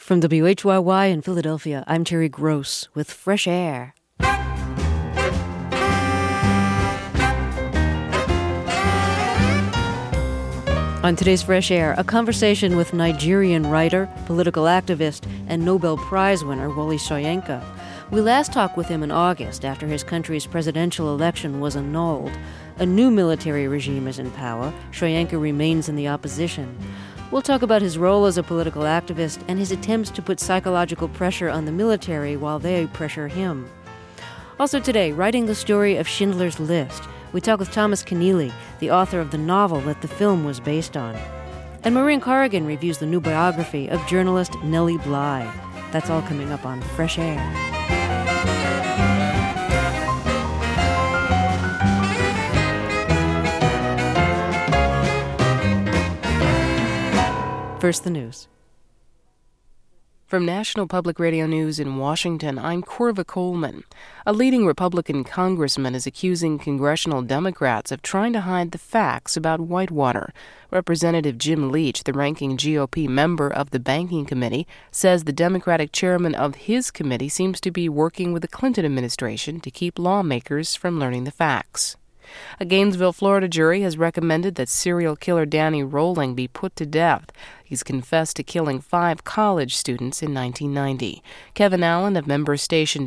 From WHYY in Philadelphia, I'm Terry Gross with Fresh Air. On today's Fresh Air, a conversation with Nigerian writer, political activist, and Nobel Prize winner Wole Soyinka. We last talked with him in August after his country's presidential election was annulled. A new military regime is in power. Soyinka remains in the opposition. We'll talk about his role as a political activist and his attempts to put psychological pressure on the military while they pressure him. Also today, writing the story of Schindler's List, we talk with Thomas Keneally, the author of the novel that the film was based on. And Maureen Corrigan reviews the new biography of journalist Nellie Bly. That's all coming up on Fresh Air. First, the news. From National Public Radio News in Washington, I'm Corva Coleman. A leading Republican congressman is accusing congressional Democrats of trying to hide the facts about Whitewater. Representative Jim Leach, the ranking GOP member of the Banking Committee, says the Democratic chairman of his committee seems to be working with the Clinton administration to keep lawmakers from learning the facts. A Gainesville, Florida jury has recommended that serial killer Danny Rolling be put to death. He's confessed to killing 5 college students in 1990. Kevin Allen of member station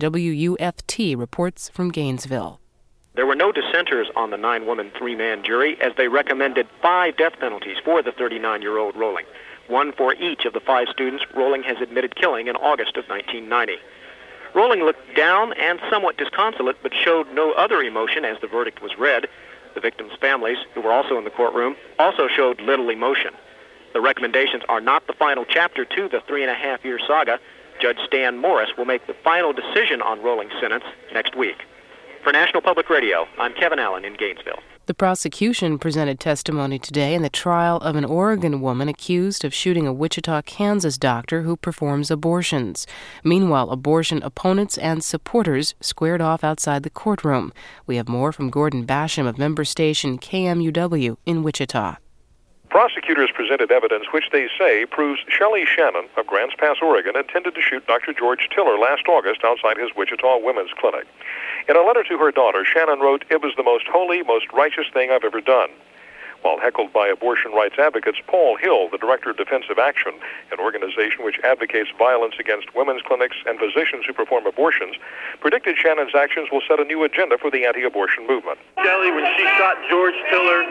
WUFT reports from Gainesville. There were no dissenters on the 9-woman, 3-man jury as they recommended 5 death penalties for the 39-year-old Rolling, one for each of the 5 students Rolling has admitted killing in August of 1990. Rolling looked down and somewhat disconsolate, but showed no other emotion as the verdict was read. The victims' families, who were also in the courtroom, also showed little emotion. The recommendations are not the final chapter to the 3.5-year saga. Judge Stan Morris will make the final decision on Rolling's sentence next week. For National Public Radio, I'm Kevin Allen in Gainesville. The prosecution presented testimony today in the trial of an Oregon woman accused of shooting a Wichita, Kansas doctor who performs abortions. Meanwhile, abortion opponents and supporters squared off outside the courtroom. We have more from Gordon Basham of member station KMUW in Wichita. Prosecutors presented evidence which they say proves Shelley Shannon of Grants Pass, Oregon, intended to shoot Dr. George Tiller last August outside his Wichita Women's Clinic. In a letter to her daughter, Shannon wrote, "It was the most holy, most righteous thing I've ever done." While heckled by abortion rights advocates, Paul Hill, the director of Defensive Action, an organization which advocates violence against women's clinics and physicians who perform abortions, predicted Shannon's actions will set a new agenda for the anti-abortion movement. Shelley, when she shot George Tiller,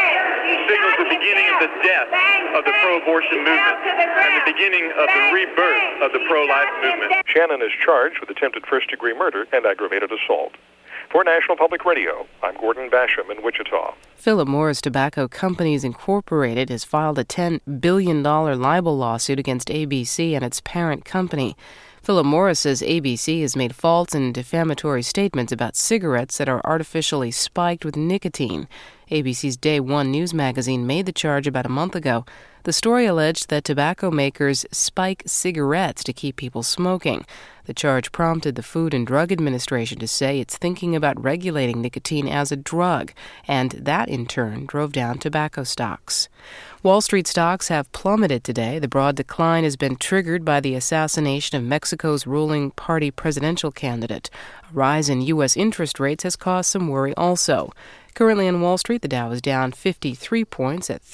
signals the beginning of the death of the pro-abortion movement and the beginning of the rebirth of the pro-life movement. Shannon is charged with attempted first-degree murder and aggravated assault. For National Public Radio, I'm Gordon Basham in Wichita. Philip Morris Tobacco Companies Incorporated has filed a $10 billion libel lawsuit against ABC and its parent company. Philip Morris says ABC has made false and defamatory statements about cigarettes that are artificially spiked with nicotine. ABC's Day One News magazine made the charge about a month ago. The story alleged that tobacco makers spike cigarettes to keep people smoking. The charge prompted the Food and Drug Administration to say it's thinking about regulating nicotine as a drug, and that in turn drove down tobacco stocks. Wall Street stocks have plummeted today. The broad decline has been triggered by the assassination of Mexico's ruling party presidential candidate. A rise in U.S. interest rates has caused some worry also. Currently on Wall Street, the Dow is down 53 points at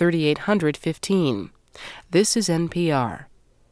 3,815. This is NPR.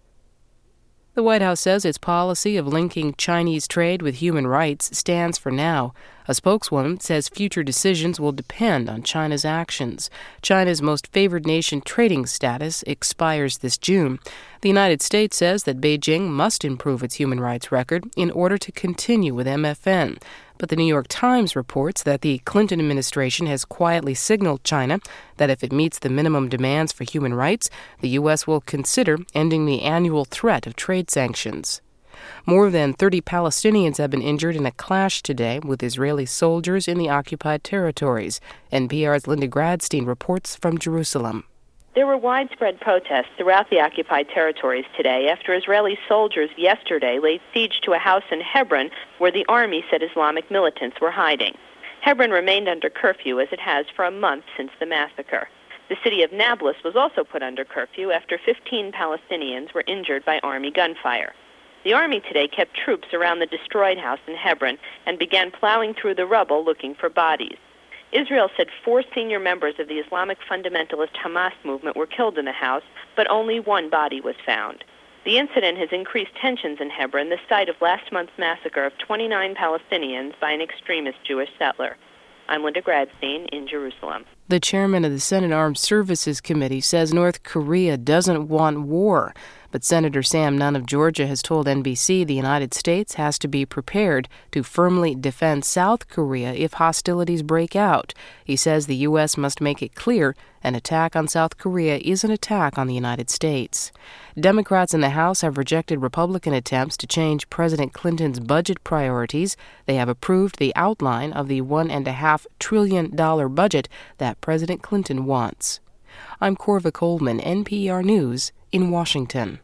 The White House says its policy of linking Chinese trade with human rights stands for now. A spokeswoman says future decisions will depend on China's actions. China's most favored nation trading status expires this June. The United States says that Beijing must improve its human rights record in order to continue with MFN. But the New York Times reports that the Clinton administration has quietly signaled China that if it meets the minimum demands for human rights, the U.S. will consider ending the annual threat of trade sanctions. More than 30 Palestinians have been injured in a clash today with Israeli soldiers in the occupied territories. NPR's Linda Gradstein reports from Jerusalem. There were widespread protests throughout the occupied territories today after Israeli soldiers yesterday laid siege to a house in Hebron where the army said Islamic militants were hiding. Hebron remained under curfew as it has for a month since the massacre. The city of Nablus was also put under curfew after 15 Palestinians were injured by Army gunfire. The Army today kept troops around the destroyed house in Hebron and began plowing through the rubble looking for bodies. Israel said 4 senior members of the Islamic fundamentalist Hamas movement were killed in the house, but only 1 body was found. The incident has increased tensions in Hebron, the site of last month's massacre of 29 Palestinians by an extremist Jewish settler. I'm Linda Gradstein in Jerusalem. The chairman of the Senate Armed Services Committee says North Korea doesn't want war. But Senator Sam Nunn of Georgia has told NBC the United States has to be prepared to firmly defend South Korea if hostilities break out. He says the U.S. must make it clear an attack on South Korea is an attack on the United States. Democrats in the House have rejected Republican attempts to change President Clinton's budget priorities. They have approved the outline of the $1.5 trillion budget that President Clinton wants. I'm Corva Coleman, NPR News in Washington.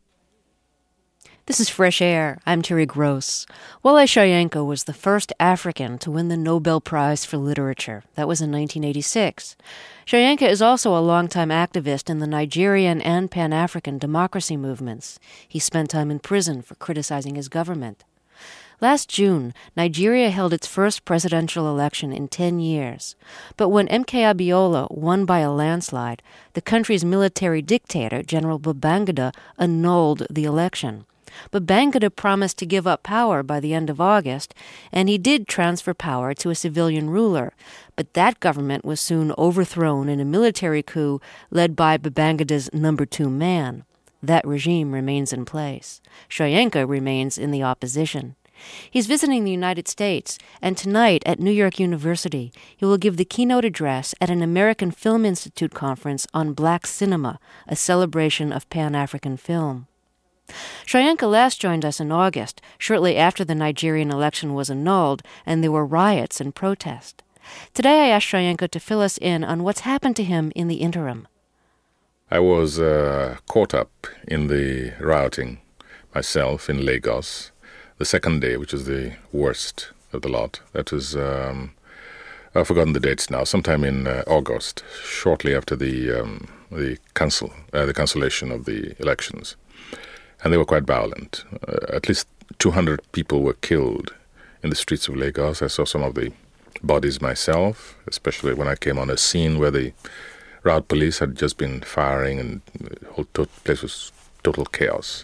This is Fresh Air. I'm Terry Gross. Wole Soyinka was the first African to win the Nobel Prize for Literature. That was in 1986. Soyinka is also a longtime activist in the Nigerian and Pan-African democracy movements. He spent time in prison for criticizing his government. Last June, Nigeria held its first presidential election in 10 years. But when MK Abiola won by a landslide, the country's military dictator, General Babangida, annulled the election. Babangida promised to give up power by the end of August, and he did transfer power to a civilian ruler. But that government was soon overthrown in a military coup led by Babangida's number 2 man. That regime remains in place. Soyinka remains in the opposition. He's visiting the United States, and tonight at New York University, he will give the keynote address at an American Film Institute conference on Black cinema, a celebration of Pan-African film. Soyinka last joined us in August, shortly after the Nigerian election was annulled and there were riots and protest. Today I asked Soyinka to fill us in on what's happened to him in the interim. I was caught up in the rioting myself in Lagos. The second day, which is the worst of the lot, that was, I've forgotten the dates now, sometime in August, shortly after the cancellation of the elections. And they were quite violent. At least 200 people were killed in the streets of Lagos. I saw some of the bodies myself, especially when I came on a scene where the riot police had just been firing and the whole place was total chaos.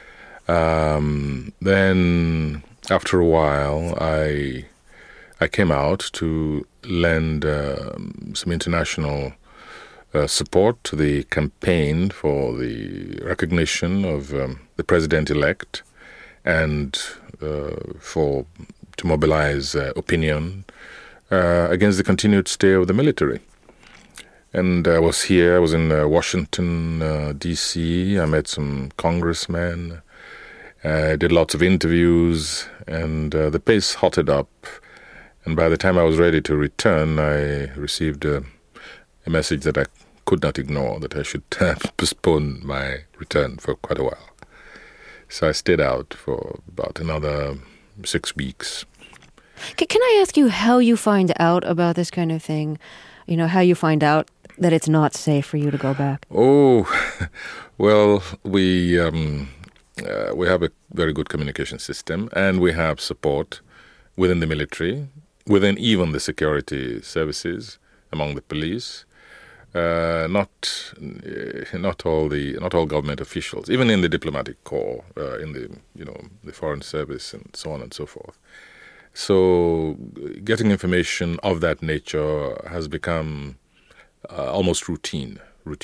Then, after a while, I came out to lend some international support to the campaign for the recognition of the president-elect and to mobilize opinion against the continued stay of the military. And I was in Washington, D.C. I met some congressmen. I did lots of interviews, and the pace hotted up. And by the time I was ready to return, I received a message that I could not ignore, that I should postpone my return for quite a while. So I stayed out for about another 6 weeks. Can I ask you how you find out about this kind of thing? You know, how you find out that it's not safe for you to go back? Oh, well, we have a very good communication system, and we have support within the military, within even the security services, among the police. Not all government officials, even in the diplomatic corps, in the foreign service, and so on and so forth. So, getting information of that nature has become almost routine.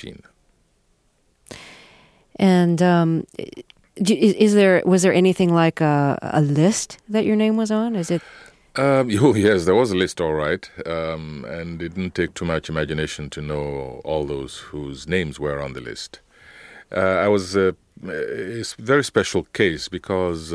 And was there anything like a list that your name was on? Is it? Yes, there was a list, all right, and it didn't take too much imagination to know all those whose names were on the list. I was a very special case because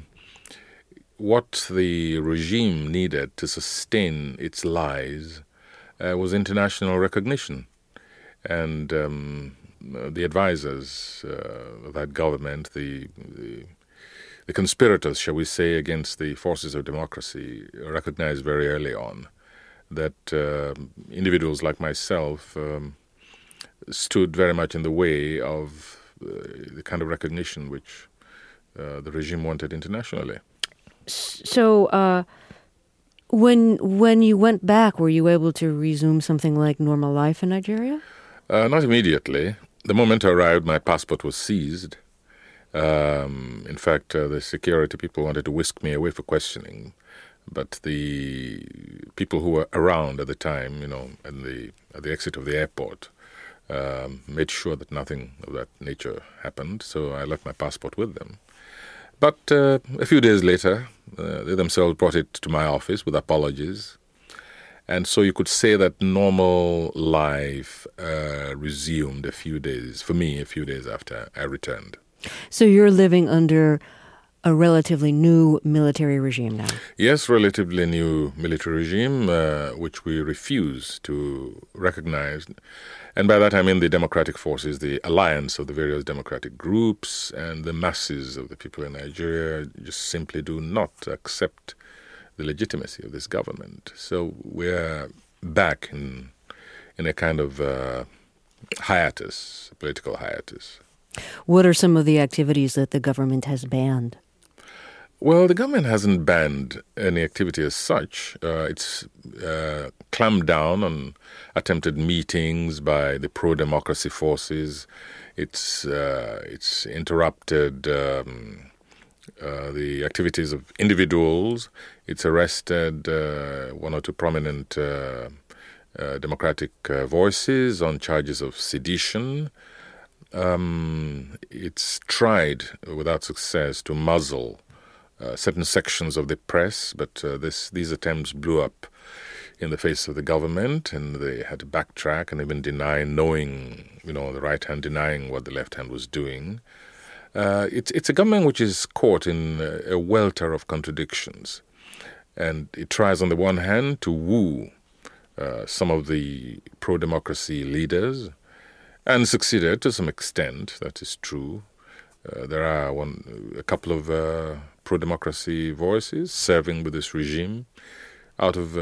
what the regime needed to sustain its lies was international recognition. And the advisors of that government, the conspirators, shall we say, against the forces of democracy, recognized very early on that individuals like myself stood very much in the way of the kind of recognition which the regime wanted internationally. So, when you went back, were you able to resume something like normal life in Nigeria? Not immediately. The moment I arrived, my passport was seized. In fact, the security people wanted to whisk me away for questioning, but the people who were around at the time, at the exit of the airport, made sure that nothing of that nature happened. So I left my passport with them. But a few days later, they themselves brought it to my office with apologies. And so you could say that normal life resumed a few days after I returned. So you're living under a relatively new military regime now? Yes, relatively new military regime, which we refuse to recognize. And by that I mean the democratic forces, the alliance of the various democratic groups, and the masses of the people in Nigeria just simply do not accept the legitimacy of this government. So we're back in a kind of hiatus, political hiatus. What are some of the activities that the government has banned? Well, the government hasn't banned any activity as such. It's clamped down on attempted meetings by the pro-democracy forces. It's interrupted the activities of individuals. It's arrested one or two prominent democratic voices on charges of sedition. It's tried without success to muzzle certain sections of the press, but these attempts blew up in the face of the government, and they had to backtrack and even deny knowing, the right hand denying what the left hand was doing. It's a government which is caught in a welter of contradictions, and it tries on the one hand to woo some of the pro-democracy leaders, and succeeded to some extent. That is true. There are a couple of pro-democracy voices serving with this regime out of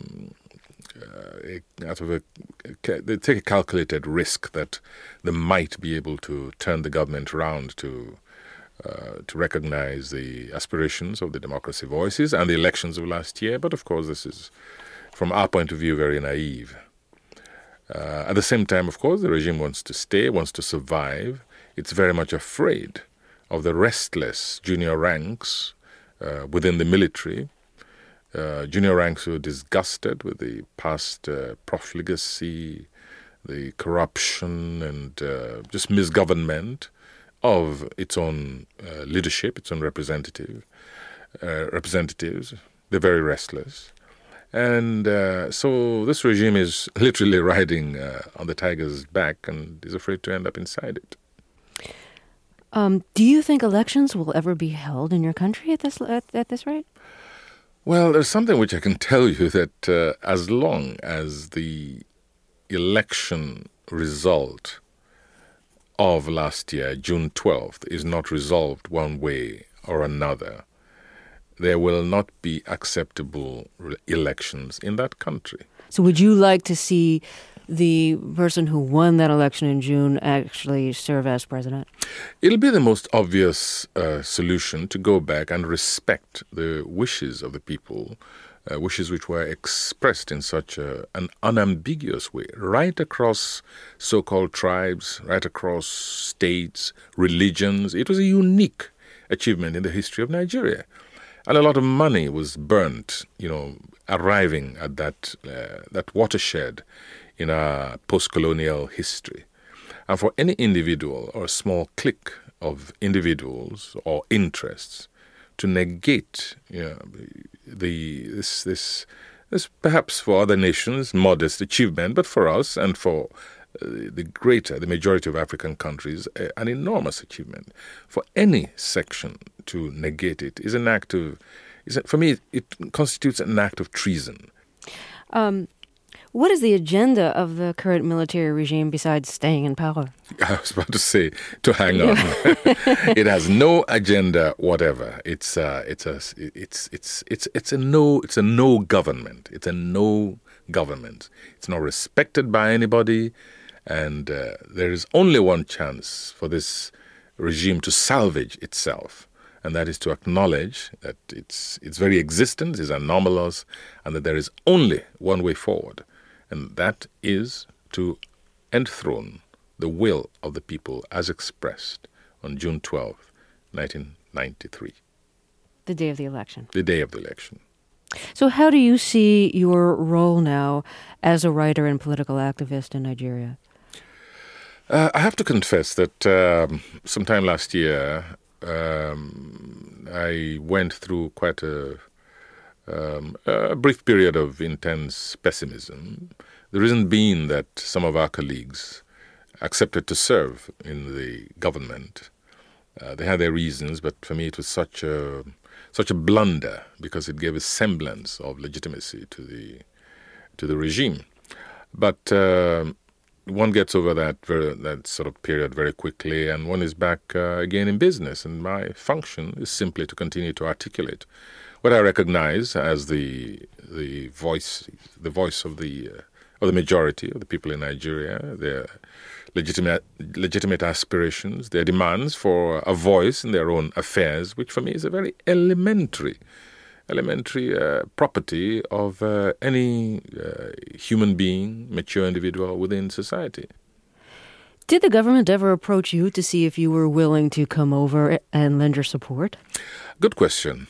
they take a calculated risk that they might be able to turn the government around to recognize the aspirations of the democracy voices and the elections of last year. But of course, this is, from our point of view, very naive. At the same time, of course, the regime wants to stay, wants to survive. It's very much afraid of the restless junior ranks within the military, junior ranks who are disgusted with the past profligacy, the corruption, and just misgovernment of its own leadership, its own representatives. They're very restless. And so this regime is literally riding on the tiger's back and is afraid to end up inside it. Do you think elections will ever be held in your country at this rate? Well, there's something which I can tell you, that as long as the election result of last year, June 12th, is not resolved one way or another, there will not be acceptable elections in that country. So would you like to see the person who won that election in June actually serve as president? It'll be the most obvious solution to go back and respect the wishes of the people, wishes which were expressed in such an unambiguous way, right across so-called tribes, right across states, religions. It was a unique achievement in the history of Nigeria. And a lot of money was burnt, arriving at that watershed in our post-colonial history. And for any individual or a small clique of individuals or interests to negate this perhaps for other nations modest achievement, but for us and for the majority of African countries, an enormous achievement. For any section to negate it is an act of, for me, it constitutes an act of treason. What is the agenda of the current military regime besides staying in power? I was about to say to hang on. It has no agenda whatever. It's a no government. It's a no government. It's not respected by anybody, And there is only one chance for this regime to salvage itself, and that is to acknowledge that its very existence is anomalous and that there is only one way forward, and that is to enthrone the will of the people as expressed on June 12, 1993. The day of the election. The day of the election. So how do you see your role now as a writer and political activist in Nigeria? I have to confess that sometime last year, I went through quite a brief period of intense pessimism. The reason being that some of our colleagues accepted to serve in the government. They had their reasons, but for me it was such a blunder because it gave a semblance of legitimacy to the regime. But one gets over that sort of period very quickly, and one is back again in business. And my function is simply to continue to articulate what I recognize as the voice of the majority of the people in Nigeria, their legitimate aspirations, their demands for a voice in their own affairs, which for me is a very elementary property of any human being, mature individual within society. Did the government ever approach you to see if you were willing to come over and lend your support? Good question.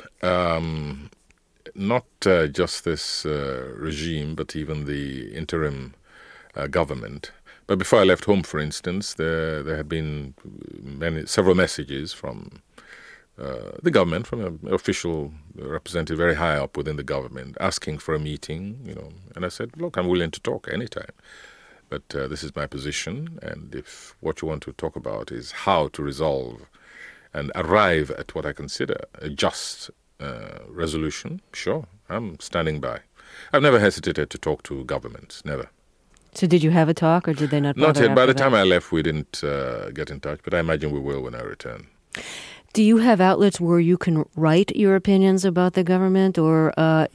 Not just this regime, but even the interim government. But before I left home, for instance, there had been several messages from the government, from an official representative very high up within the government, asking for a meeting, And I said, look, I'm willing to talk anytime. But this is my position, and if what you want to talk about is how to resolve and arrive at what I consider a just resolution, sure, I'm standing by. I've never hesitated to talk to governments, never. So did you have a talk, or did they not bother? Not yet. By the time I left, we didn't get in touch, but I imagine we will when I return. Do you have outlets where you can write your opinions about the government, or are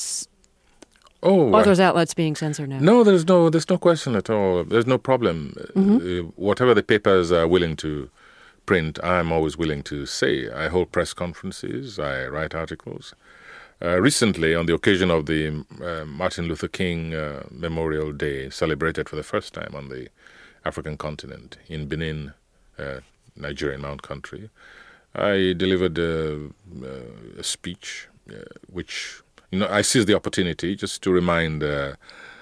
those outlets being censored now? No, there's no question at all. There's no problem. Mm-hmm. Whatever the papers are willing to print, I'm always willing to say. I hold press conferences, I write articles. Recently, on the occasion of the Martin Luther King Memorial Day, celebrated for the first time on the African continent, in Benin, Nigerian Mount Country, I delivered a speech which, I seized the opportunity just to remind the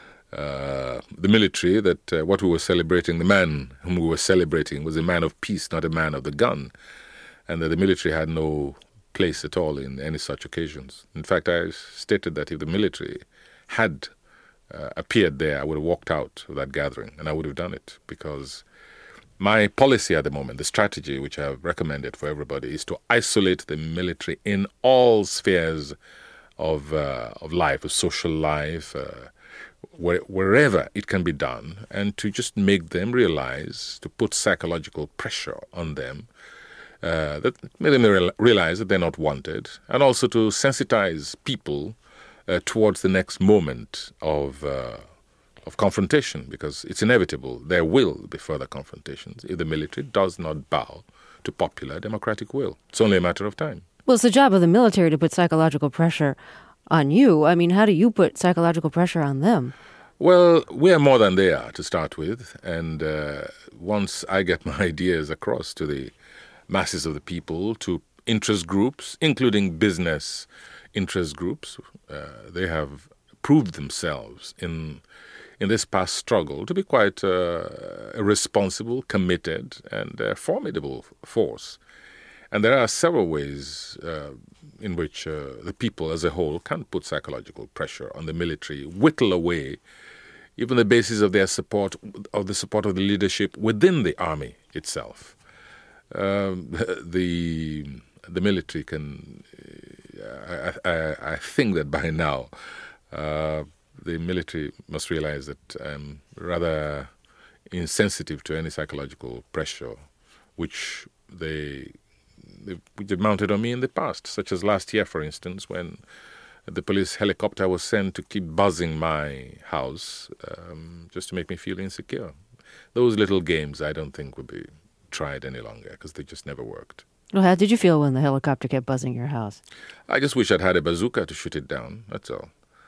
military that what we were celebrating, the man whom we were celebrating was a man of peace, not a man of the gun, and that the military had no place at all in any such occasions. In fact, I stated that if the military had appeared there, I would have walked out of that gathering, and I would have done it, because my policy at the moment, the strategy which I have recommended for everybody, is to isolate the military in all spheres of life, of social life, wherever it can be done, and to just make them realize, to put psychological pressure on them, that make them realize that they're not wanted, and also to sensitize people towards the next moment of confrontation, because it's inevitable. There will be further confrontations if the military does not bow to popular democratic will. It's only a matter of time. Well, it's the job of the military to put psychological pressure on you. I mean, how do you put psychological pressure on them? Well, we are more than they are, to start with. And once I get my ideas across to the masses of the people, to interest groups, including business interest groups, they have proved themselves in this past struggle to be quite a responsible, committed, and formidable force. And there are several ways in which the people as a whole can put psychological pressure on the military, whittle away even the basis of their support, of the support of the leadership within the army itself. The military can, I think that by now, the military must realize that I'm rather insensitive to any psychological pressure which they've mounted on me in the past, such as last year, for instance, when the police helicopter was sent to keep buzzing my house just to make me feel insecure. those little games I don't think would be tried any longer because they just never worked. Well, how did you feel when the helicopter kept buzzing your house? I just wish I'd had a bazooka to shoot it down, that's all.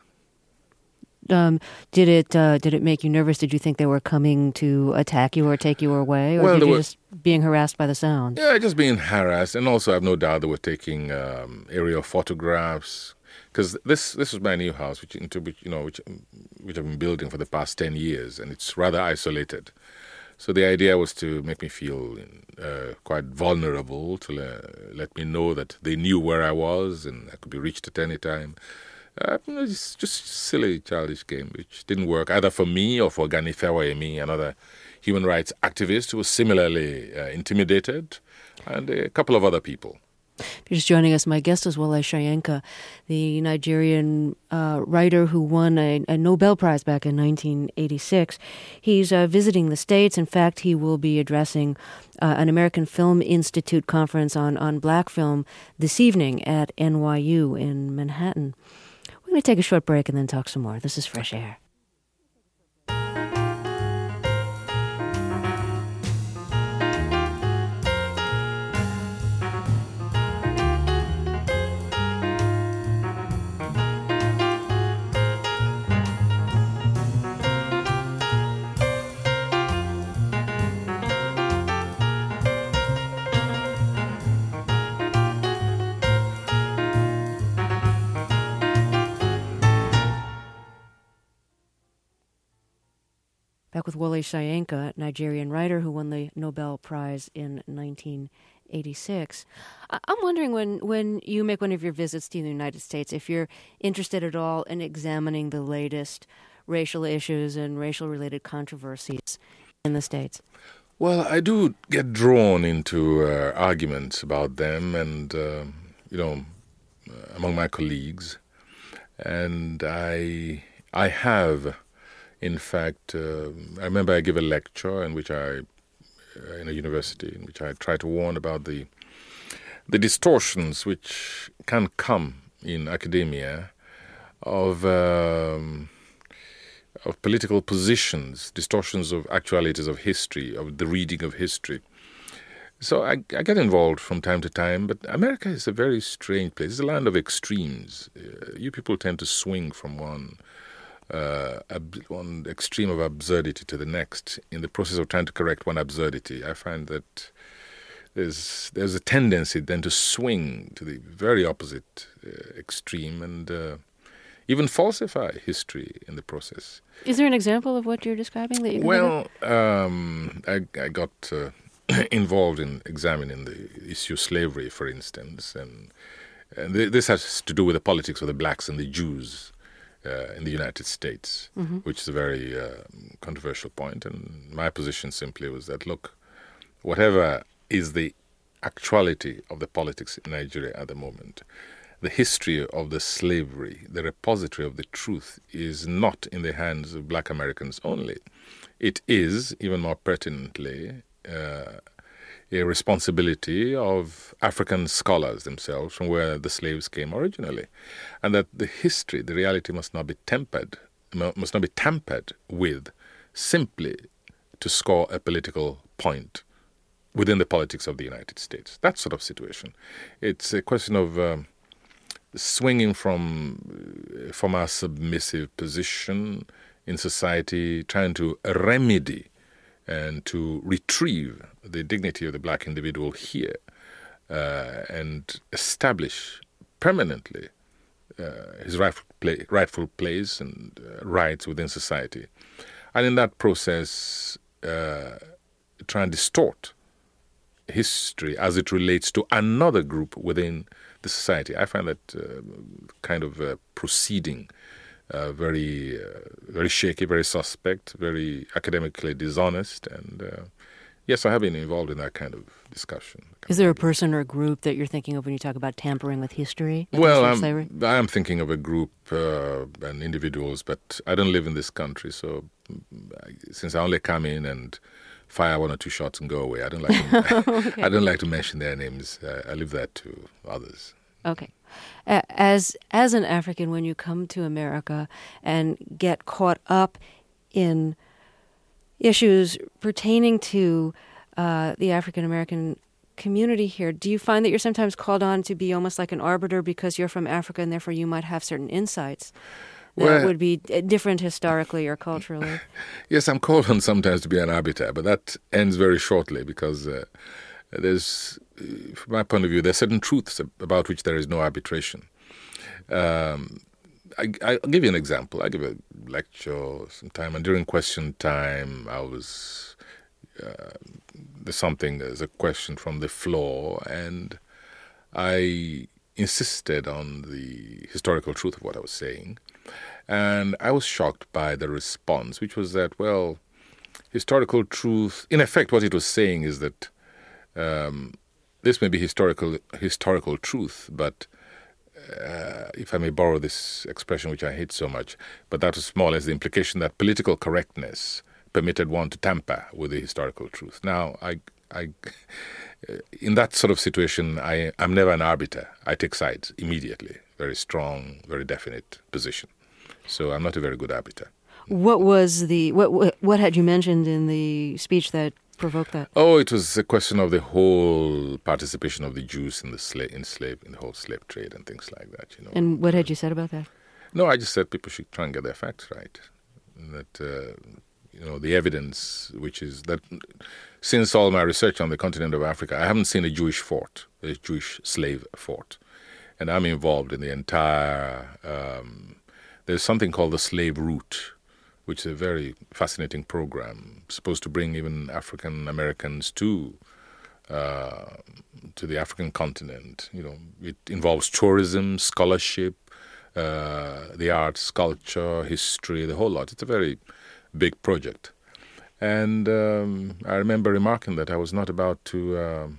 Did it make you nervous? Did you think they were coming to attack you or take you away? Or were just being harassed by the sound? Yeah, just being harassed. And also I have no doubt they were taking aerial photographs. Because this was my new house, which I've been building for the past 10 years, and it's rather isolated. So the idea was to make me feel quite vulnerable, to let me know that they knew where I was and I could be reached at any time. It's just a silly, childish game, which didn't work either for me or for Gani Fawayemi, another human rights activist who was similarly intimidated, and a couple of other people. If you're just joining us, my guest is Wole Soyinka, the Nigerian writer who won a Nobel Prize back in 1986. He's visiting the States. In fact, he will be addressing an American Film Institute conference on black film this evening at NYU in Manhattan. We're going to take a short break and then talk some more. This is Fresh Air. Back with Wole Soyinka, Nigerian writer who won the Nobel Prize in 1986. I'm wondering when you make one of your visits to the United States, if you're interested at all in examining the latest racial issues and racial-related controversies in the States. Well, I do get drawn into arguments about them and, among my colleagues. And I have... In fact, I remember I gave a lecture in a university, in which I tried to warn about the distortions which can come in academia of political positions, distortions of actualities of history, of the reading of history. So I get involved from time to time, but America is a very strange place. It's a land of extremes. You people tend to swing from one extreme of absurdity to the next in the process of trying to correct one absurdity. I find that there's a tendency then to swing to the very opposite extreme and even falsify history in the process. Is there an example of what you're describing that you can I got involved in examining the issue of slavery, for instance, and this has to do with the politics of the blacks and the Jews in the United States, which is a very controversial point. And my position simply was that, look, whatever is the actuality of the politics in Nigeria at the moment, the history of the slavery, the repository of the truth is not in the hands of black Americans only. It is, even more pertinently, a responsibility of African scholars themselves from where the slaves came originally. And that the history, the reality must not be tampered with simply to score a political point within the politics of the United States. That sort of situation. It's a question of swinging from our submissive position in society, trying to remedy and to retrieve the dignity of the black individual here and establish permanently his rightful place and rights within society. And in that process, try and distort history as it relates to another group within the society. I find that kind of proceeding very shaky, very suspect, very academically dishonest, and yes, I have been involved in that kind of discussion. Is there a person or a group that you're thinking of when you talk about tampering with history? Well, I am thinking of a group and individuals, but I don't live in this country, so since I only come in and fire one or two shots and go away, I don't like to, okay. I don't like to mention their names. I leave that to others. Okay. As an African, when you come to America and get caught up in issues pertaining to the African American community here, do you find that you're sometimes called on to be almost like an arbiter because you're from Africa and therefore you might have certain insights that would be different historically or culturally? Yes, I'm called on sometimes to be an arbiter, but that ends very shortly because there's, from my point of view, there's certain truths about which there is no arbitration. I'll give you an example. I give a lecture sometime, and during question time, there's a question from the floor, and I insisted on the historical truth of what I was saying. And I was shocked by the response, which was that, well, historical truth, in effect, what it was saying is that this may be historical truth, but if I may borrow this expression, which I hate so much, but that was more or less the implication that political correctness permitted one to tamper with the historical truth. Now, in that sort of situation, I'm never an arbiter. I take sides immediately, very strong, very definite position. So I'm not a very good arbiter. What was what had you mentioned in the speech that provoked that? Oh, it was a question of the whole participation of the Jews in the whole slave trade and things like that. And what had you said about that? No, I just said people should try and get their facts right. That the evidence, which is that since all my research on the continent of Africa, I haven't seen a Jewish fort, a Jewish slave fort, and I'm involved in the entire. There's something called the Slave Route, which is a very fascinating program, supposed to bring even African Americans to the African continent. It involves tourism, scholarship, the arts, culture, history, the whole lot. It's a very big project. And I remember remarking that I was not about to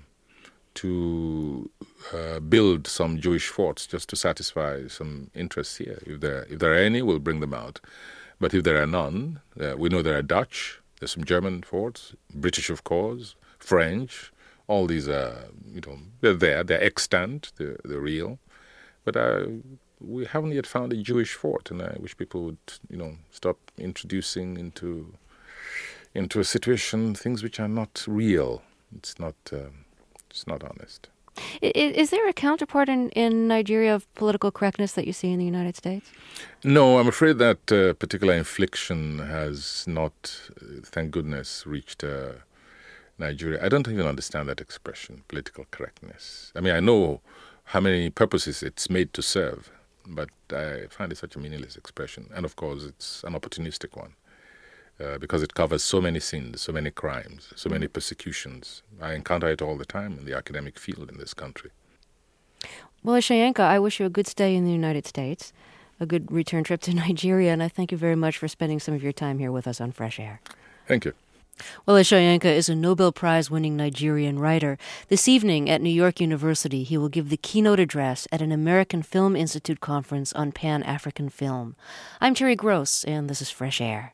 build some Jewish forts just to satisfy some interests here. If there are any, we'll bring them out. But if there are none, we know there are Dutch, there's some German forts, British, of course, French. All these are, they're there, they're extant, they're real. But we haven't yet found a Jewish fort, and I wish people would, stop introducing into a situation things which are not real. It's not honest. Is there a counterpart in Nigeria of political correctness that you see in the United States? No, I'm afraid that particular infliction has not, thank goodness, reached Nigeria. I don't even understand that expression, political correctness. I mean, I know how many purposes it's made to serve, but I find it such a meaningless expression. And of course, it's an opportunistic one. Because it covers so many sins, so many crimes, so many persecutions. I encounter it all the time in the academic field in this country. Well, Soyinka, I wish you a good stay in the United States, a good return trip to Nigeria, and I thank you very much for spending some of your time here with us on Fresh Air. Thank you. Wole Soyinka is a Nobel Prize-winning Nigerian writer. This evening at New York University, he will give the keynote address at an American Film Institute conference on Pan-African film. I'm Terry Gross, and this is Fresh Air.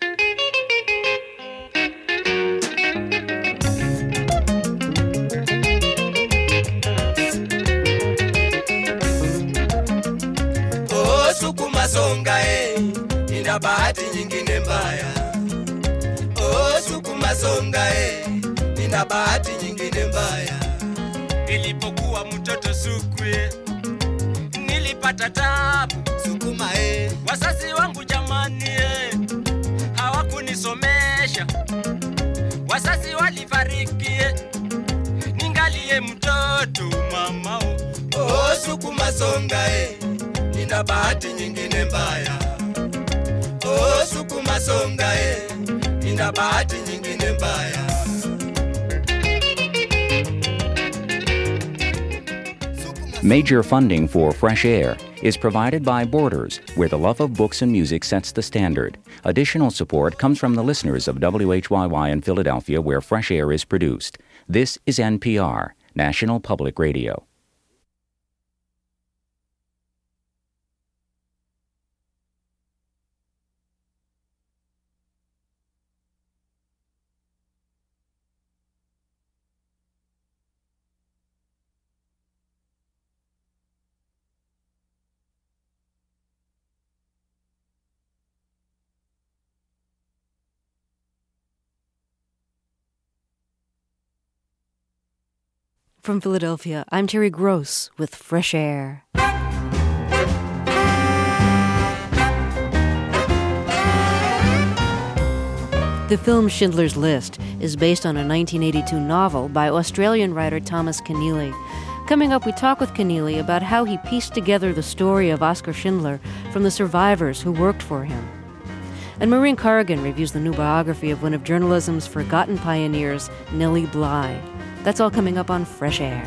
Songa ina bahati nyingine mbaya. Sukuma songa ina bahati nyingine mbaya. Nilipokuwa mtoto sukwe nilipata tabu. Sukuma wazazi wangu jamani hawakunisomesha. Wazazi walifariki ningali mtoto mama. Sukuma songa nina bahati nyingine mbaya. Sukuma songa nina bahati nyingine mbaya. Major funding for Fresh Air is provided by Borders, where the love of books and music sets the standard. Additional support comes from the listeners of WHYY in Philadelphia, where Fresh Air is produced. This is NPR, National Public Radio. From Philadelphia, I'm Terry Gross with Fresh Air. The film Schindler's List is based on a 1982 novel by Australian writer Thomas Keneally. Coming up, we talk with Keneally about how he pieced together the story of Oskar Schindler from the survivors who worked for him. And Maureen Corrigan reviews the new biography of one of journalism's forgotten pioneers, Nellie Bly. That's all coming up on Fresh Air.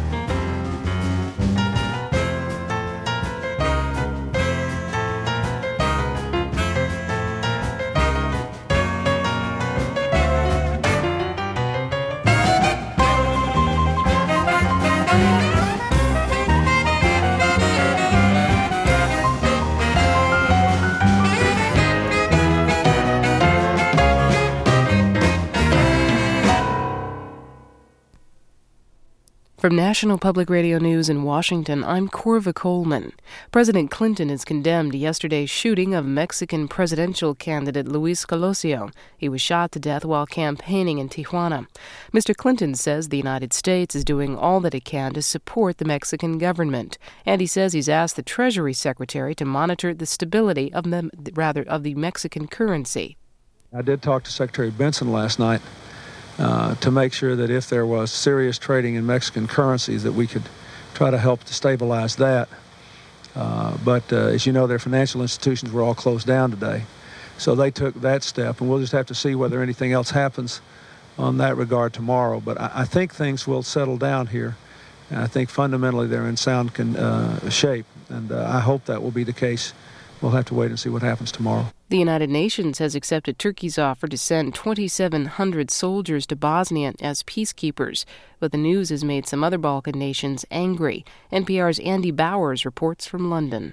From National Public Radio News in Washington, I'm Corva Coleman. President Clinton has condemned yesterday's shooting of Mexican presidential candidate Luis Colosio. He was shot to death while campaigning in Tijuana. Mr. Clinton says the United States is doing all that it can to support the Mexican government, and he says he's asked the Treasury Secretary to monitor the stability of the Mexican currency. I did talk to Secretary Benson last night to make sure that if there was serious trading in Mexican currencies that we could try to help to stabilize that. But as you know, their financial institutions were all closed down today. So they took that step, and we'll just have to see whether anything else happens on that regard tomorrow. But I think things will settle down here. And I think fundamentally they're in sound shape, and I hope that will be the case. We'll have to wait and see what happens tomorrow. The United Nations has accepted Turkey's offer to send 2,700 soldiers to Bosnia as peacekeepers, but the news has made some other Balkan nations angry. NPR's Andy Bowers reports from London.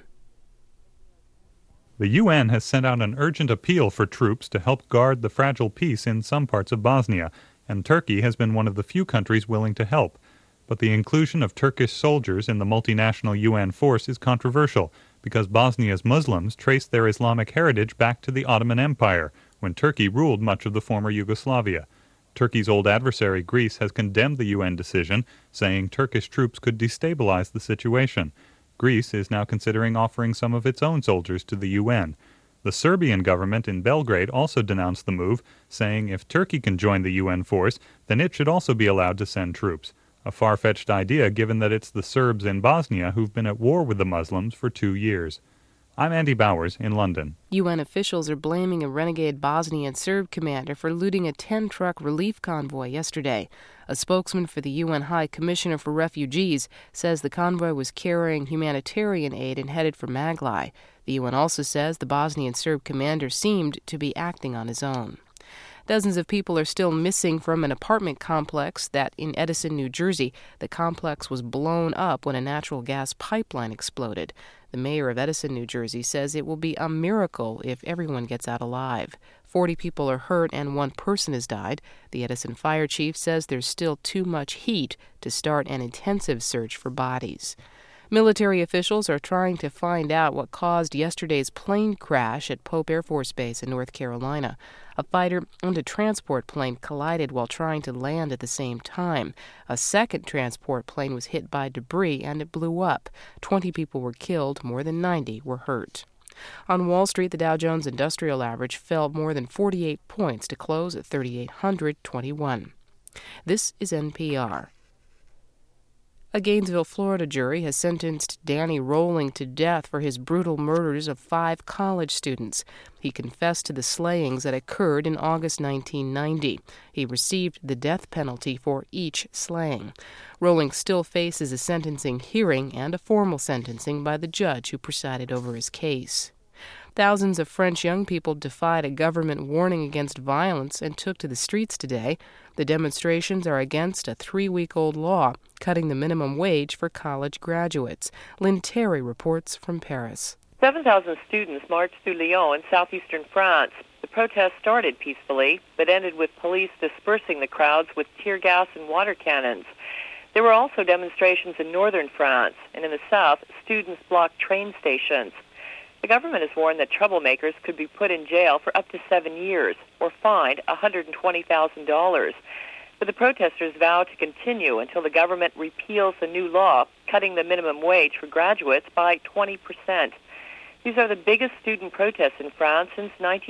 The UN has sent out an urgent appeal for troops to help guard the fragile peace in some parts of Bosnia, and Turkey has been one of the few countries willing to help. But the inclusion of Turkish soldiers in the multinational UN force is controversial, because Bosnia's Muslims trace their Islamic heritage back to the Ottoman Empire, when Turkey ruled much of the former Yugoslavia. Turkey's old adversary Greece has condemned the UN decision, saying Turkish troops could destabilize the situation. Greece is now considering offering some of its own soldiers to the UN. The Serbian government in Belgrade also denounced the move, saying if Turkey can join the UN force, then it should also be allowed to send troops. A far-fetched idea given that it's the Serbs in Bosnia who've been at war with the Muslims for 2 years. I'm Andy Bowers in London. UN officials are blaming a renegade Bosnian Serb commander for looting a 10-truck relief convoy yesterday. A spokesman for the UN High Commissioner for Refugees says the convoy was carrying humanitarian aid and headed for Magly. The UN also says the Bosnian Serb commander seemed to be acting on his own. Dozens of people are still missing from an apartment complex that in Edison, New Jersey. The complex was blown up when a natural gas pipeline exploded. The mayor of Edison, New Jersey, says it will be a miracle if everyone gets out alive. 40 people are hurt and 1 person has died. The Edison fire chief says there's still too much heat to start an intensive search for bodies. Military officials are trying to find out what caused yesterday's plane crash at Pope Air Force Base in North Carolina. A fighter and a transport plane collided while trying to land at the same time. A second transport plane was hit by debris and it blew up. 20 people were killed, more than 90 were hurt. On Wall Street, the Dow Jones Industrial Average fell more than 48 points to close at 3,821. This is NPR. A Gainesville, Florida jury has sentenced Danny Rolling to death for his brutal murders of 5 college students. He confessed to the slayings that occurred in August 1990. He received the death penalty for each slaying. Rolling still faces a sentencing hearing and a formal sentencing by the judge who presided over his case. Thousands of French young people defied a government warning against violence and took to the streets today. The demonstrations are against a 3-week-old law cutting the minimum wage for college graduates. Lynn Terry reports from Paris. 7,000 students marched through Lyon in southeastern France. The protest started peacefully, but ended with police dispersing the crowds with tear gas and water cannons. There were also demonstrations in northern France, and in the south, students blocked train stations. The government has warned that troublemakers could be put in jail for up to 7 years or fined $120,000. But the protesters vow to continue until the government repeals the new law, cutting the minimum wage for graduates by 20%. These are the biggest student protests in France since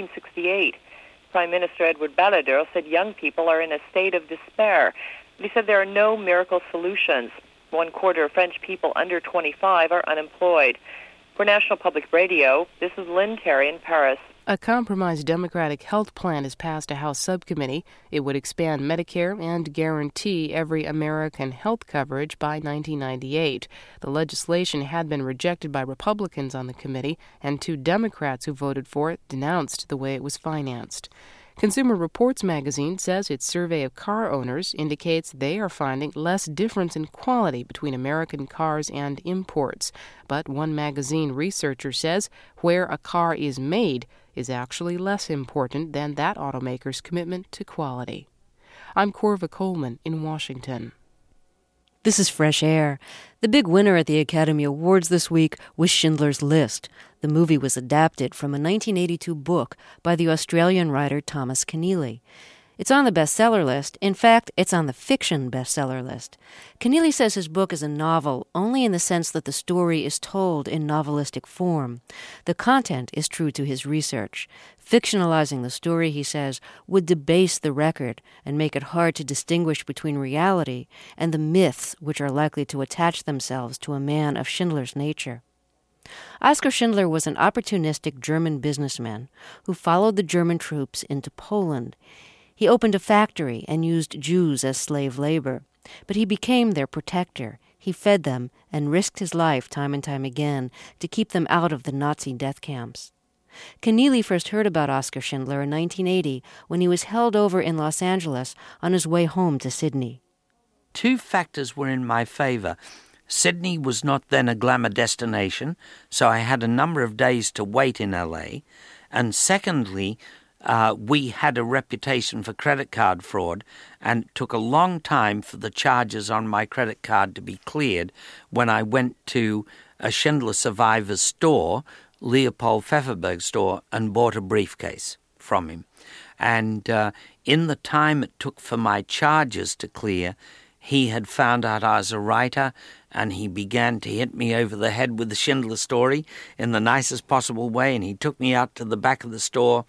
1968. Prime Minister Edouard Balladur said young people are in a state of despair. He said there are no miracle solutions. 1/4 of French people under 25 are unemployed. For National Public Radio, this is Lynn Terry in Paris. A compromised Democratic health plan has passed a House subcommittee. It would expand Medicare and guarantee every American health coverage by 1998. The legislation had been rejected by Republicans on the committee, and 2 Democrats who voted for it denounced the way it was financed. Consumer Reports magazine says its survey of car owners indicates they are finding less difference in quality between American cars and imports. But one magazine researcher says where a car is made is actually less important than that automaker's commitment to quality. I'm Corva Coleman in Washington. This is Fresh Air. The big winner at the Academy Awards this week was Schindler's List. The movie was adapted from a 1982 book by the Australian writer Thomas Keneally. It's on the bestseller list. In fact, it's on the fiction bestseller list. Keneally says his book is a novel only in the sense that the story is told in novelistic form. The content is true to his research. Fictionalizing the story, he says, would debase the record and make it hard to distinguish between reality and the myths which are likely to attach themselves to a man of Schindler's nature. Oskar Schindler was an opportunistic German businessman who followed the German troops into Poland. He opened a factory and used Jews as slave labor, but he became their protector. He fed them and risked his life time and time again to keep them out of the Nazi death camps. Keneally first heard about Oskar Schindler in 1980 when he was held over in Los Angeles on his way home to Sydney. 2 factors were in my favor. Sydney was not then a glamour destination, so I had a number of days to wait in LA. And secondly, we had a reputation for credit card fraud, and it took a long time for the charges on my credit card to be cleared when I went to a Schindler Survivors store, Leopold Pfefferberg store, and bought a briefcase from him. And in the time it took for my charges to clear, he had found out I was a writer, and he began to hit me over the head with the Schindler story in the nicest possible way, and he took me out to the back of the store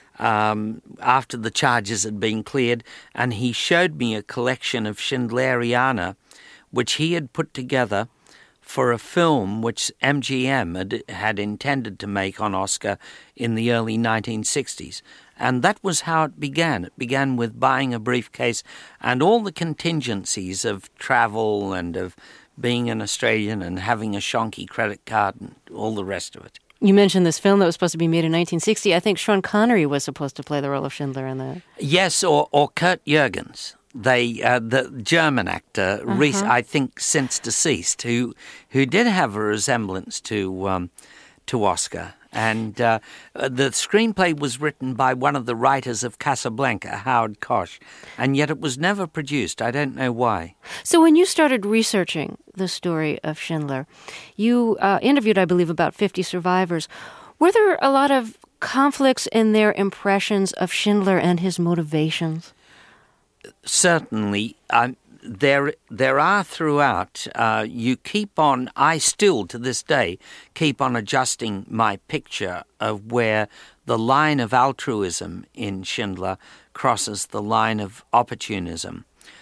after the charges had been cleared, and he showed me a collection of Schindleriana, which he had put together for a film which MGM had intended to make on Oscar in the early 1960s. And that was how it began. It began with buying a briefcase and all the contingencies of travel and of being an Australian and having a shonky credit card and all the rest of it. You mentioned this film that was supposed to be made in 1960. I think Sean Connery was supposed to play the role of Schindler in that. Yes, or Kurt Jürgens, the German actor, I think since deceased, who did have a resemblance to Oscar. And the screenplay was written by one of the writers of Casablanca, Howard Koch, and yet it was never produced. I don't know why. So when you started researching the story of Schindler, you interviewed, I believe, about 50 survivors. Were there a lot of conflicts in their impressions of Schindler and his motivations? Certainly. There are throughout. You keep on, I still to this day keep on adjusting my picture of where the line of altruism in Schindler crosses the line of opportunism.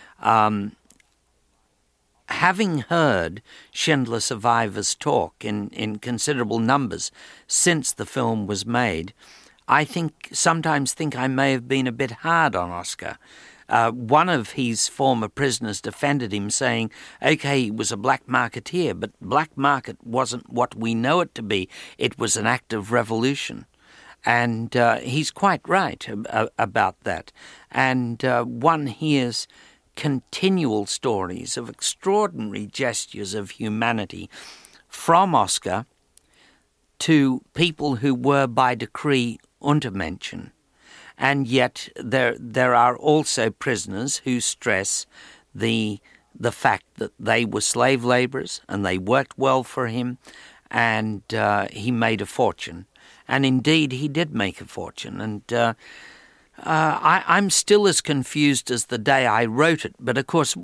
Having heard Schindler survivors talk in considerable numbers since the film was made, I sometimes think I may have been a bit hard on Oscar. One of his former prisoners defended him, saying, okay, he was a black marketeer, but black market wasn't what we know it to be. It was an act of revolution. And he's quite right about that. And one hears continual stories of extraordinary gestures of humanity from Oscar to people who were by decree Untermenschen. And yet there are also prisoners who stress the fact that they were slave laborers and they worked well for him, and he made a fortune. And indeed, he did make a fortune. And I'm still as confused as the day I wrote it, but of course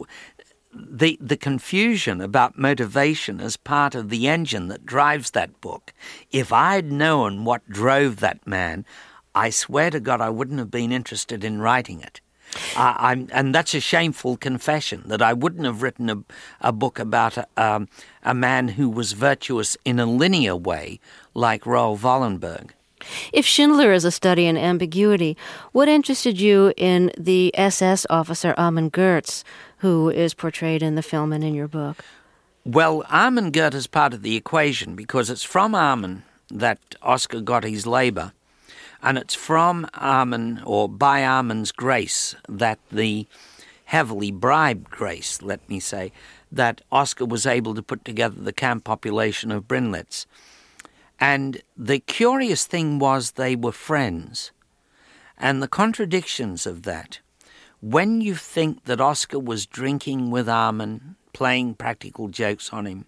the confusion about motivation is part of the engine that drives that book. If I'd known what drove that man, I swear to God I wouldn't have been interested in writing it. And that's a shameful confession, that I wouldn't have written a book about a man who was virtuous in a linear way like Raoul Wallenberg. If Schindler is a study in ambiguity, what interested you in the SS officer Armin Goertz, who is portrayed in the film and in your book? Well, Armin Goertz is part of the equation because it's from Armin that Oscar got his labor, and it's from Armin, or by Armin's grace, that the heavily bribed grace, let me say, that Oscar was able to put together the camp population of Brinlitz. And the curious thing was they were friends. And the contradictions of that, when you think that Oscar was drinking with Armin, playing practical jokes on him,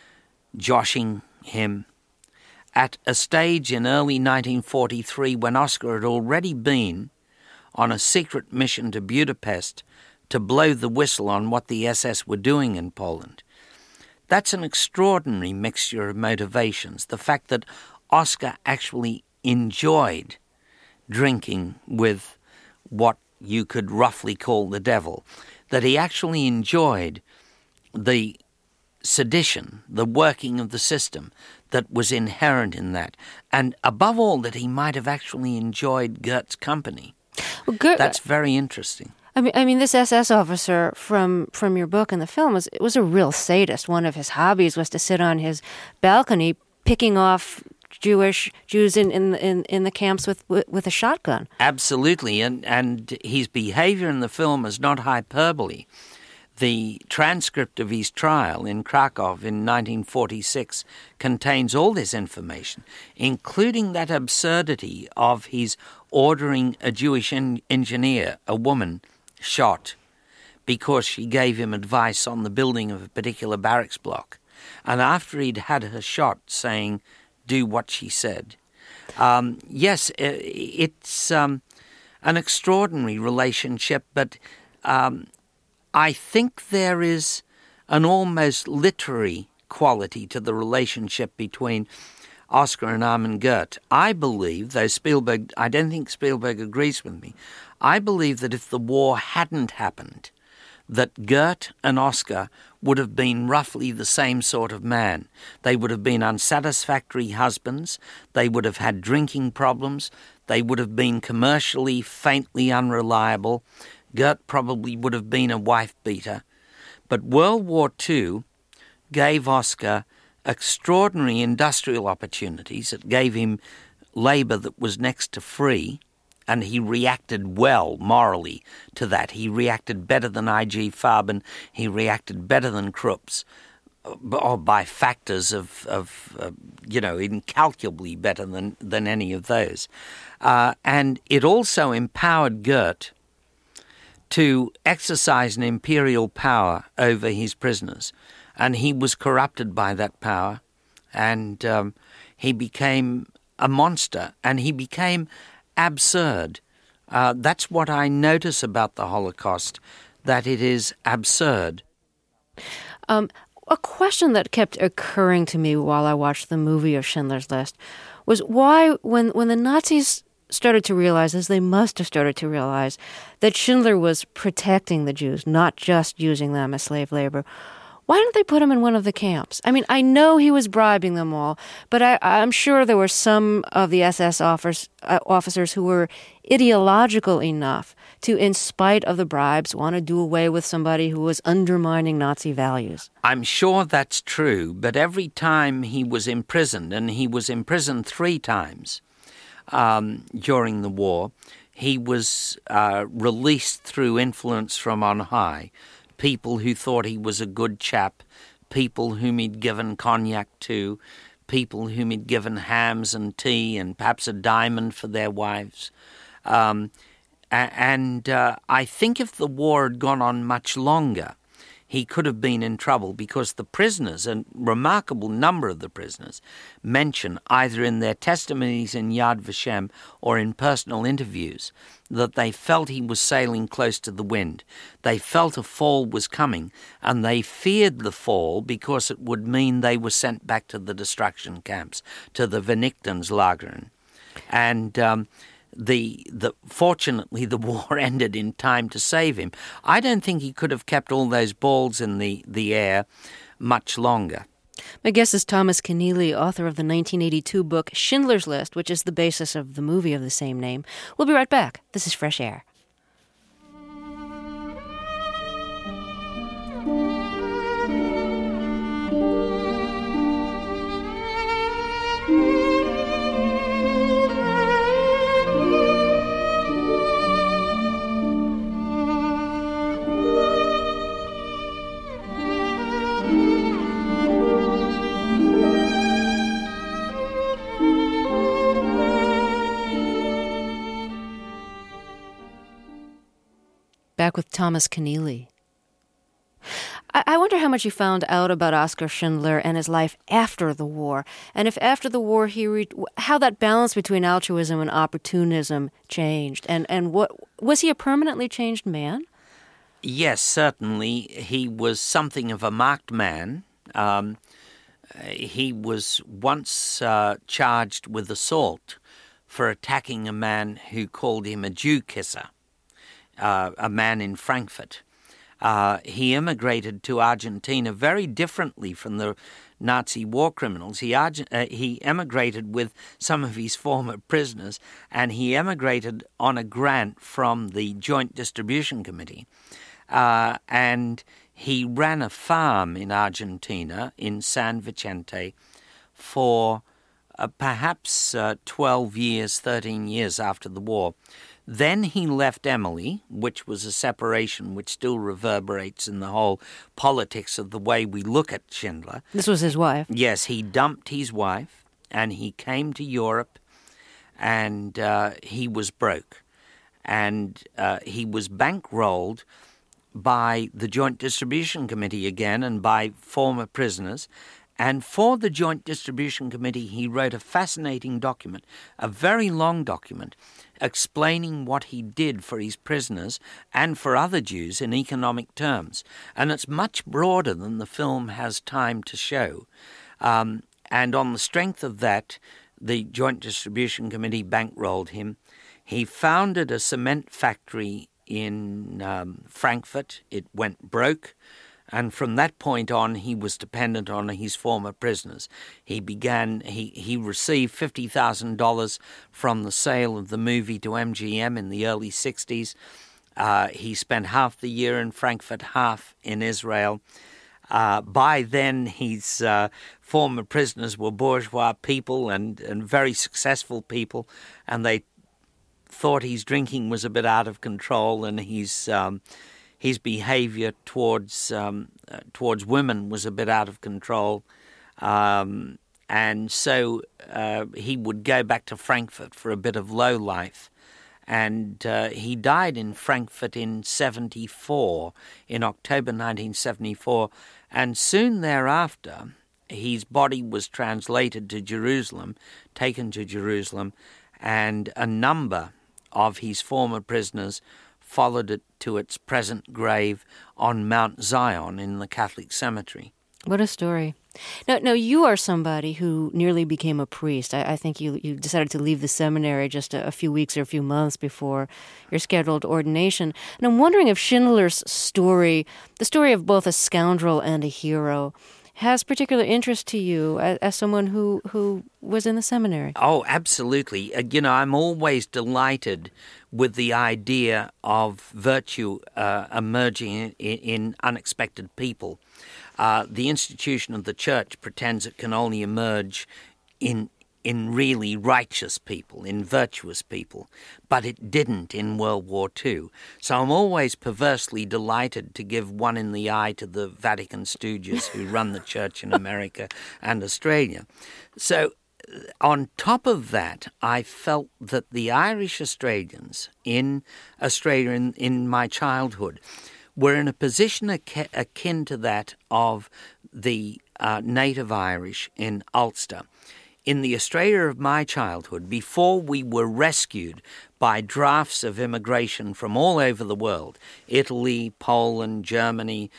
joshing him, at a stage in early 1943 when Oscar had already been on a secret mission to Budapest to blow the whistle on what the SS were doing in Poland. That's an extraordinary mixture of motivations. The fact that Oscar actually enjoyed drinking with what you could roughly call the devil, that he actually enjoyed the sedition, the working of the system that was inherent in that, and above all, that he might have actually enjoyed Goertz's company. Well, that's very interesting. I mean, this SS officer from your book and the film was a real sadist. One of his hobbies was to sit on his balcony picking off Jews in the camps with a shotgun. Absolutely, and his behavior in the film is not hyperbole. The transcript of his trial in Krakow in 1946 contains all this information, including that absurdity of his ordering a Jewish engineer, a woman, shot because she gave him advice on the building of a particular barracks block. And after he'd had her shot, saying, do what she said. Yes, it's an extraordinary relationship, but I think there is an almost literary quality to the relationship between Oscar and Armin Goertz. I believe, though I don't think Spielberg agrees with me, I believe that if the war hadn't happened, that Goertz and Oscar would have been roughly the same sort of man. They would have been unsatisfactory husbands. They would have had drinking problems. They would have been commercially faintly unreliable. Goertz probably would have been a wife-beater. But World War II gave Oscar extraordinary industrial opportunities. It gave him labor that was next to free, and he reacted well morally to that. He reacted better than I.G. Farben. He reacted better than Krupps, by factors of incalculably better than any of those. And it also empowered Goertz to exercise an imperial power over his prisoners. And he was corrupted by that power, and he became a monster, and he became absurd. That's what I notice about the Holocaust, that it is absurd. A question that kept occurring to me while I watched the movie of Schindler's List was why, when the Nazis started to realize, as they must have started to realize, that Schindler was protecting the Jews, not just using them as slave labor, why didn't they put him in one of the camps? I mean, I know he was bribing them all, but I'm sure there were some of the SS officers who were ideological enough to, in spite of the bribes, want to do away with somebody who was undermining Nazi values. I'm sure that's true, but every time he was imprisoned, and he was imprisoned 3 times during the war, he was released through influence from on high. People who thought he was a good chap, people whom he'd given cognac to, people whom he'd given hams and tea and perhaps a diamond for their wives. And I think if the war had gone on much longer, he could have been in trouble because the prisoners, a remarkable number of the prisoners, mention either in their testimonies in Yad Vashem or in personal interviews that they felt he was sailing close to the wind. They felt a fall was coming, and they feared the fall because it would mean they were sent back to the destruction camps, to the Vernichtungslagern. And fortunately, the war ended in time to save him. I don't think he could have kept all those balls in the air much longer. My guest is Thomas Keneally, author of the 1982 book Schindler's List, which is the basis of the movie of the same name. We'll be right back. This is Fresh Air. Back with Thomas Keneally. I wonder how much you found out about Oskar Schindler and his life after the war, and if after the war how that balance between altruism and opportunism changed, and what was he a permanently changed man? Yes, certainly. He was something of a marked man. He was once charged with assault for attacking a man who called him a Jew kisser. A man in Frankfurt. He immigrated to Argentina very differently from the Nazi war criminals. He emigrated with some of his former prisoners, and he emigrated on a grant from the Joint Distribution Committee. And he ran a farm in Argentina, in San Vicente, for perhaps 12 years, 13 years after the war. Then he left Emily, which was a separation which still reverberates in the whole politics of the way we look at Schindler. This was his wife. Yes, he dumped his wife, and he came to Europe, and he was broke. And he was bankrolled by the Joint Distribution Committee again and by former prisoners. And for the Joint Distribution Committee, he wrote a fascinating document, a very long document, explaining what he did for his prisoners and for other Jews in economic terms. And it's much broader than the film has time to show. And on the strength of that, the Joint Distribution Committee bankrolled him. He founded a cement factory in Frankfurt. It went broke. And from that point on, he was dependent on his former prisoners. He received $50,000 from the sale of the movie to MGM in the early 60s. He spent half the year in Frankfurt, half in Israel. By then, his former prisoners were bourgeois people and very successful people, and they thought his drinking was a bit out of control, and his behavior towards women was a bit out of control. And so he would go back to Frankfurt for a bit of low life. And he died in Frankfurt in October 1974. And soon thereafter, his body was translated to Jerusalem, taken to Jerusalem, and a number of his former prisoners followed it to its present grave on Mount Zion in the Catholic cemetery. What a story. Now, you are somebody who nearly became a priest. I think you decided to leave the seminary just a few weeks or a few months before your scheduled ordination. And I'm wondering if Schindler's story, the story of both a scoundrel and a hero, has particular interest to you as someone who was in the seminary. Oh, absolutely. I'm always delighted with the idea of virtue emerging in unexpected people. The institution of the church pretends it can only emerge in really righteous people, in virtuous people, but it didn't in World War II. So I'm always perversely delighted to give one in the eye to the Vatican stooges who run the church in America and Australia. So on top of that, I felt that the Irish Australians in Australia in my childhood were in a position akin to that of the native Irish in Ulster. In the Australia of my childhood, before we were rescued by drafts of immigration from all over the world, Italy, Poland, Germany,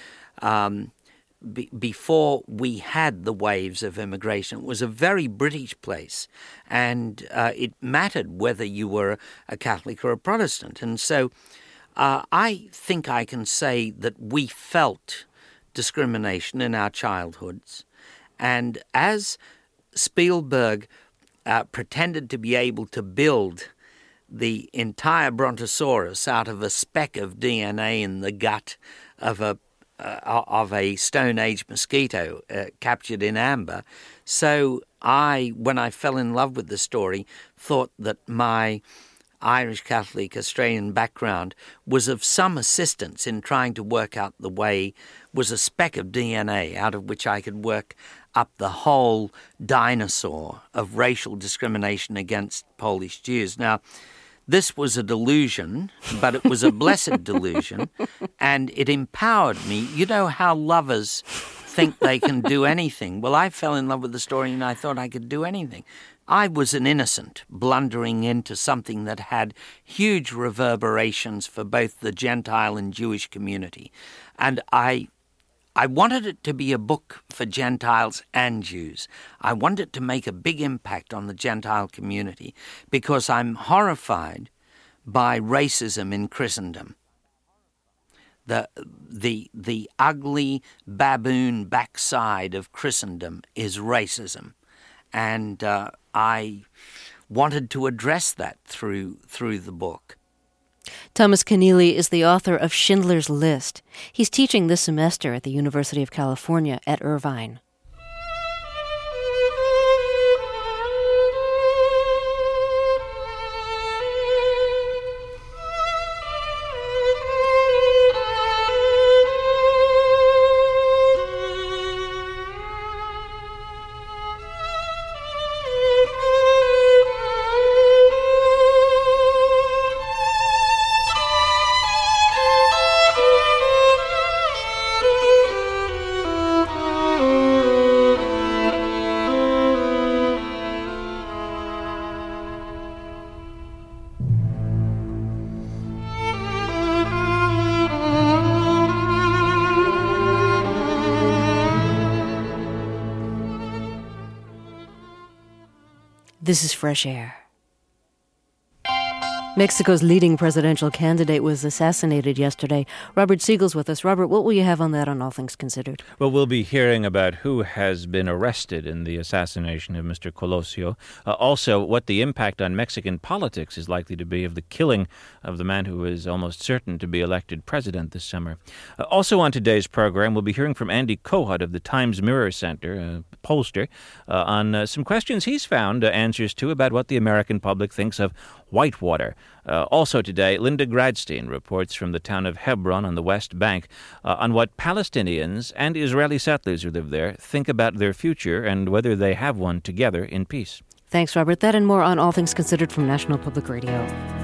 before we had the waves of immigration, it was a very British place, and it mattered whether you were a Catholic or a Protestant. And so I think I can say that we felt discrimination in our childhoods, and as Spielberg pretended to be able to build the entire Brontosaurus out of a speck of DNA in the gut of a Stone Age mosquito captured in amber. So when I fell in love with the story, thought that my Irish Catholic Australian background was of some assistance in trying to work out the way, was a speck of DNA out of which I could work up the whole dinosaur of racial discrimination against Polish Jews. Now, this was a delusion, but it was a blessed delusion, and it empowered me. You know how lovers think they can do anything. Well, I fell in love with the story and I thought I could do anything. I was an innocent blundering into something that had huge reverberations for both the Gentile and Jewish community. And I wanted it to be a book for Gentiles and Jews. I wanted it to make a big impact on the Gentile community because I'm horrified by racism in Christendom. The ugly baboon backside of Christendom is racism. And I wanted to address that through the book. Thomas Keneally is the author of Schindler's List. He's teaching this semester at the University of California at Irvine. This is Fresh Air. Mexico's leading presidential candidate was assassinated yesterday. Robert Siegel's with us. Robert, what will you have on that on All Things Considered? Well, we'll be hearing about who has been arrested in the assassination of Mr. Colosio. Also, what the impact on Mexican politics is likely to be of the killing of the man who is almost certain to be elected president this summer. Also on today's program, we'll be hearing from Andy Kohut of the Times Mirror Center, pollster, on some questions he's found answers to about what the American public thinks of Whitewater. Also today, Linda Gradstein reports from the town of Hebron on the West Bank on what Palestinians and Israeli settlers who live there think about their future and whether they have one together in peace. Thanks, Robert. That and more on All Things Considered from National Public Radio.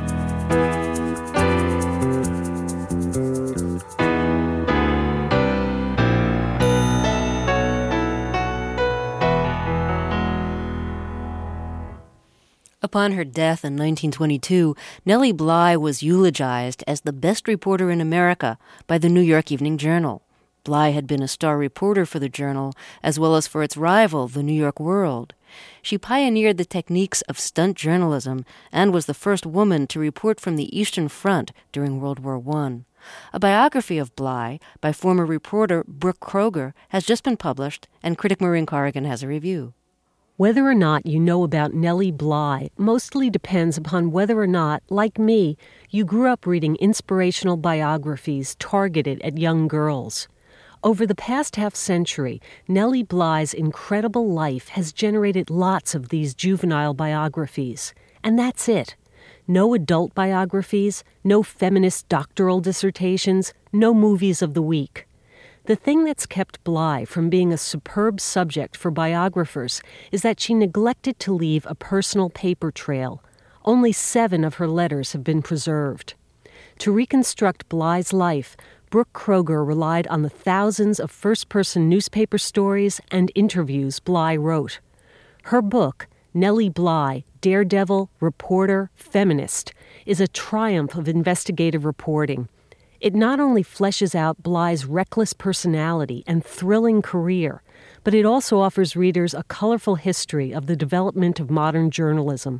Upon her death in 1922, Nellie Bly was eulogized as the best reporter in America by the New York Evening Journal. Bly had been a star reporter for the Journal, as well as for its rival, the New York World. She pioneered the techniques of stunt journalism and was the first woman to report from the Eastern Front during World War I. A biography of Bly by former reporter Brooke Kroger has just been published, and critic Maureen Corrigan has a review. Whether or not you know about Nellie Bly mostly depends upon whether or not, like me, you grew up reading inspirational biographies targeted at young girls. Over the past half-century, Nellie Bly's incredible life has generated lots of these juvenile biographies. And that's it. No adult biographies, no feminist doctoral dissertations, no movies of the week. The thing that's kept Bly from being a superb subject for biographers is that she neglected to leave a personal paper trail. Only 7 of her letters have been preserved. To reconstruct Bly's life, Brooke Kroger relied on the thousands of first-person newspaper stories and interviews Bly wrote. Her book, Nellie Bly, Daredevil, Reporter, Feminist, is a triumph of investigative reporting. It not only fleshes out Bly's reckless personality and thrilling career, but it also offers readers a colorful history of the development of modern journalism.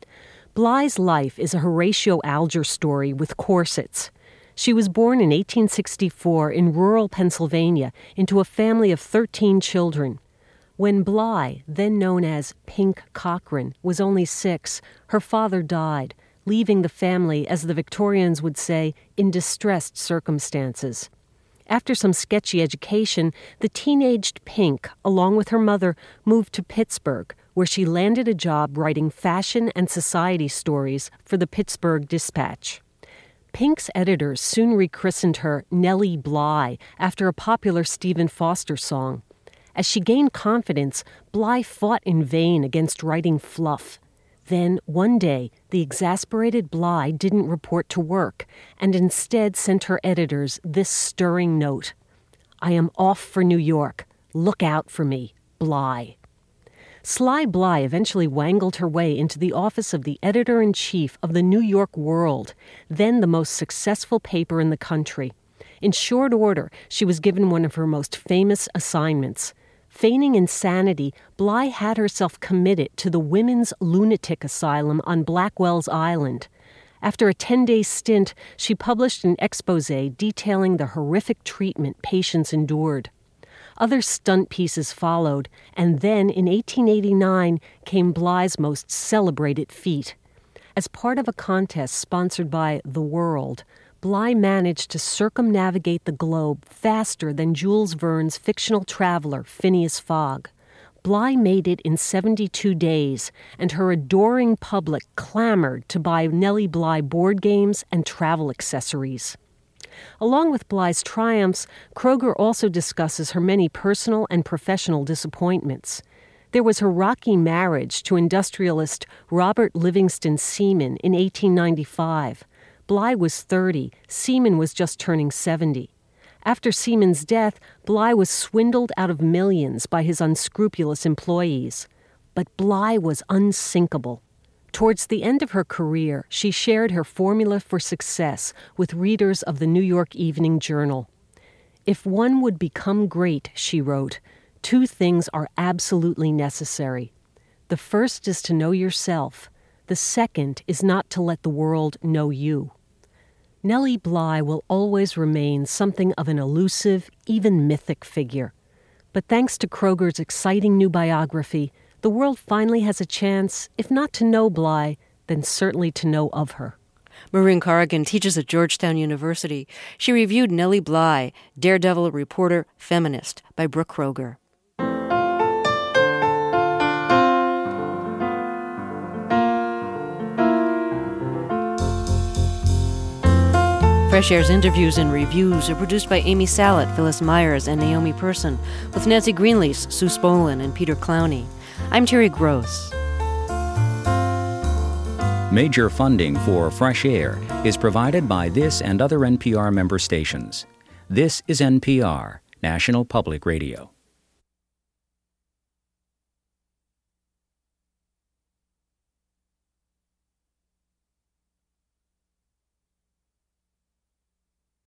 Bly's life is a Horatio Alger story with corsets. She was born in 1864 in rural Pennsylvania into a family of 13 children. When Bly, then known as Pink Cochran, was only 6, her father died, leaving the family, as the Victorians would say, in distressed circumstances. After some sketchy education, the teenaged Pink, along with her mother, moved to Pittsburgh, where she landed a job writing fashion and society stories for the Pittsburgh Dispatch. Pink's editors soon rechristened her Nellie Bly after a popular Stephen Foster song. As she gained confidence, Bly fought in vain against writing fluff. Then, one day, the exasperated Bly didn't report to work and instead sent her editors this stirring note: "I am off for New York. Look out for me, Bly." Sly Bly eventually wangled her way into the office of the editor-in-chief of the New York World, then the most successful paper in the country. In short order, she was given one of her most famous assignments. Feigning insanity, Bly had herself committed to the Women's Lunatic Asylum on Blackwell's Island. After a 10-day stint, she published an exposé detailing the horrific treatment patients endured. Other stunt pieces followed, and then in 1889 came Bly's most celebrated feat. As part of a contest sponsored by The World, Bly managed to circumnavigate the globe faster than Jules Verne's fictional traveler, Phineas Fogg. Bly made it in 72 days, and her adoring public clamored to buy Nellie Bly board games and travel accessories. Along with Bly's triumphs, Kroger also discusses her many personal and professional disappointments. There was her rocky marriage to industrialist Robert Livingston Seaman in 1895. Bly was 30, Seaman was just turning 70. After Seaman's death, Bly was swindled out of millions by his unscrupulous employees. But Bly was unsinkable. Towards the end of her career, she shared her formula for success with readers of the New York Evening Journal. "If one would become great," she wrote, "two things are absolutely necessary. The first is to know yourself. The second is not to let the world know you." Nellie Bly will always remain something of an elusive, even mythic figure. But thanks to Kroger's exciting new biography, the world finally has a chance, if not to know Bly, then certainly to know of her. Maureen Corrigan teaches at Georgetown University. She reviewed Nellie Bly, Daredevil, Reporter, Feminist, by Brooke Kroger. Fresh Air's interviews and reviews are produced by Amy Salet, Phyllis Myers, and Naomi Person, with Nancy Greenlease, Sue Spolin, and Peter Clowney. I'm Terry Gross. Major funding for Fresh Air is provided by this and other NPR member stations. This is NPR, National Public Radio.